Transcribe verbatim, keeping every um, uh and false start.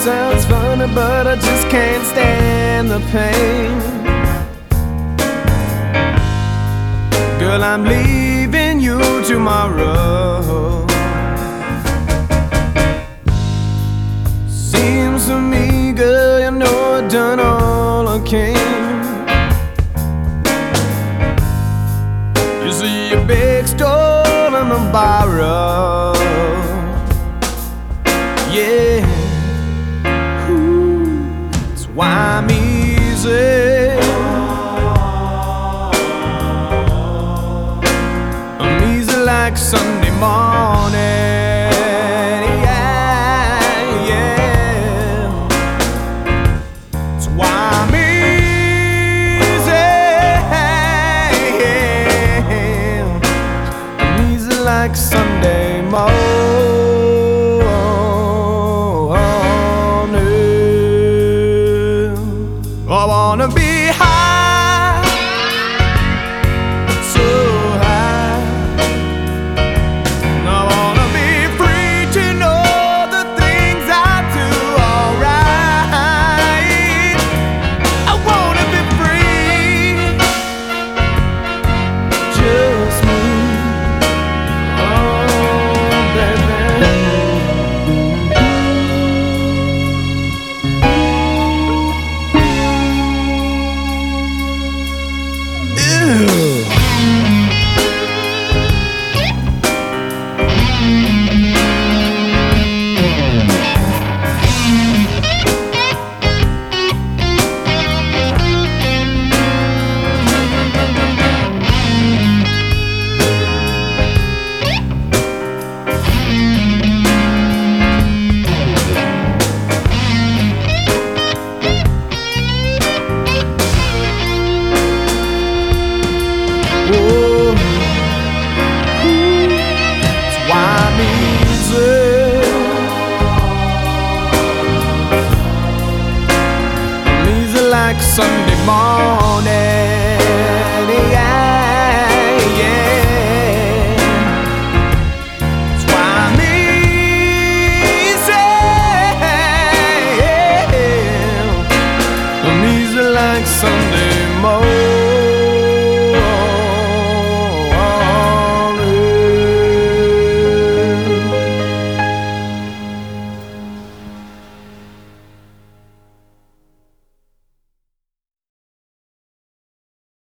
sounds funny, but I just can't stand the pain. Girl, I'm leaving you tomorrow. Seems to me, girl, you know I've done all I can. You see a big store and a borrow. Yeah, ooh, that's why I'm easy. I'm easy like Sunday morning. Yeah, yeah, that's why I'm easy. I'm easy like Sunday morning. I wanna be high, so high. I wanna be free to know the things I do alright. I wanna be free, just me. Oh, baby. Like Sunday